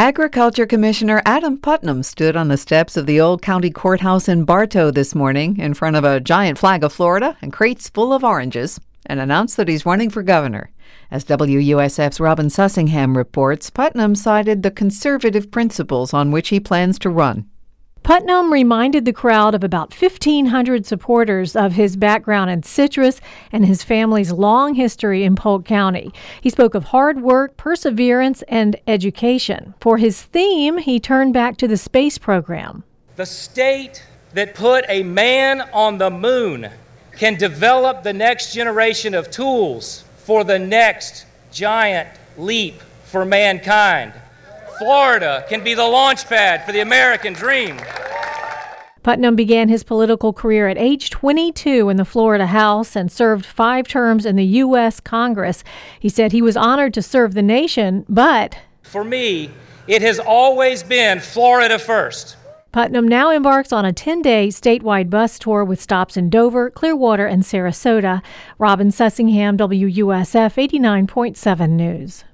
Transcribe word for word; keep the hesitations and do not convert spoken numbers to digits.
Agriculture Commissioner Adam Putnam stood on the steps of the old county courthouse in Bartow this morning in front of a giant flag of Florida and crates full of oranges and announced that he's running for governor. As W U S F's Robin Sussingham reports, Putnam cited the conservative principles on which he plans to run. Putnam reminded the crowd of about fifteen hundred supporters of his background in citrus and his family's long history in Polk County. He spoke of hard work, perseverance, and education. For his theme, he turned back to the space program. The state that put a man on the moon can develop the next generation of tools for the next giant leap for mankind. Florida can be the launch pad for the American dream. Putnam began his political career at age twenty-two in the Florida House and served five terms in the U S Congress. He said he was honored to serve the nation, but for me, it has always been Florida first. Putnam now embarks on a ten-day statewide bus tour with stops in Dover, Clearwater, and Sarasota. Robin Sussingham, W U S F eighty-nine point seven News.